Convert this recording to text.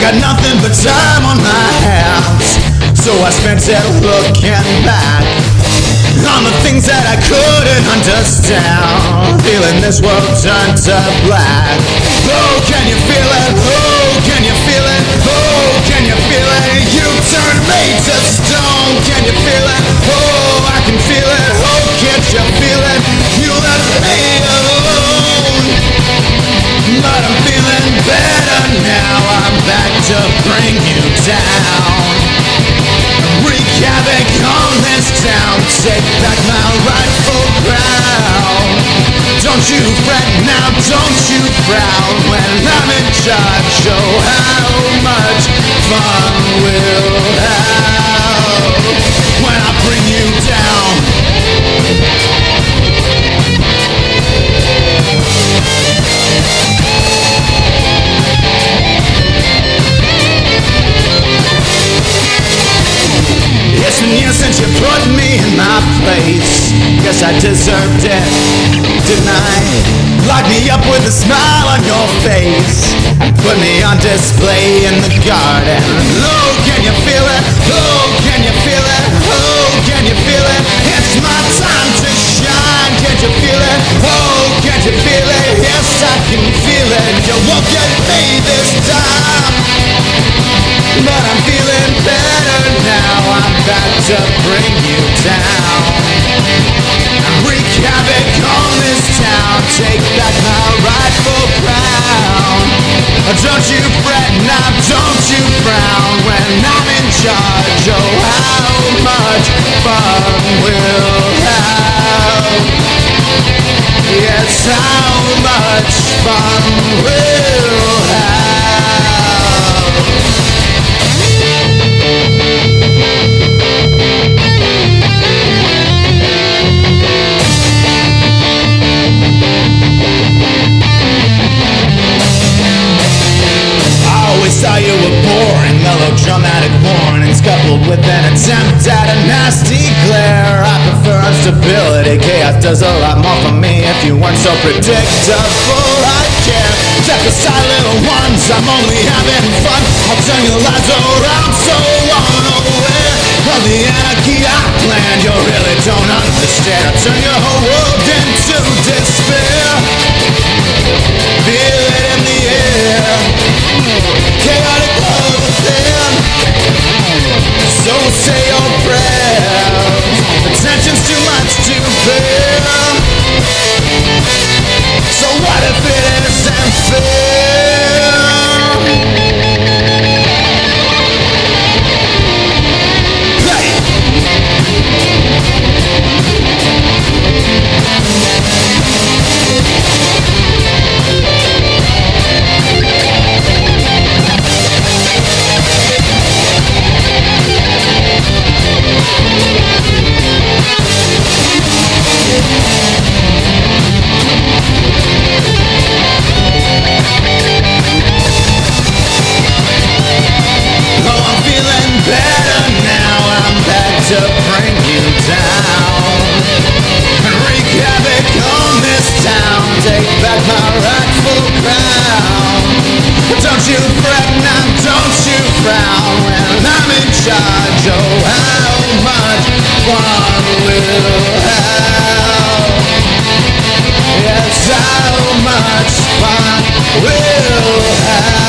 got nothing but time on my hands, so I spent it looking back on the things that I couldn't understand, feeling this world turn to black. Oh, can you feel it? Oh, can you feel it? Oh, can you feel it? You turned me to stone. Can you feel it? Oh, I can feel it. Oh, can't you feel it? You left me alone, but I'm feeling better now. I'm back to bring you down, wreak havoc on this town, take back my rightful ground. Don't you fret now, don't you frown, when I'm in charge. Oh, how much fun we'll have when I bring you down. It's been years since you put me in my place. Guess I deserved it, didn't I? Lock me up with a smile on your face and put me on display in the garden. Oh, can you feel it? Oh, can you feel it? Oh, can you feel it? It's my time to shine. Can't you feel it? Oh, can't you feel it? Yes, I can feel it. You won't get me this time, but I'm feeling better now. I'm back to bring you down, wreak havoc on this town, take back my rightful crown. Don't you fret now, don't you frown, when I'm in charge. Oh, how much fun we'll have. Yes, how much fun we'll have. Saw you were boring, melodramatic warnings coupled with an attempt at a nasty glare. I prefer instability, chaos does a lot more for me. If you weren't so predictable, I'd care. Step aside, little ones, I'm only having fun. I'll turn your lives around so unaware of the anarchy I planned. You really don't understand. I'll turn your whole world into despair. Feel it in the air, chaotic love within. So say your prayers, the tension's too much to bear. So what if it isn't fair? Play! To bring you down, wreak havoc on this town, take back my rightful crown. Don't you fret now, don't you frown, when I'm in charge. Oh, how much fun we'll have. Yes, how much fun we'll have.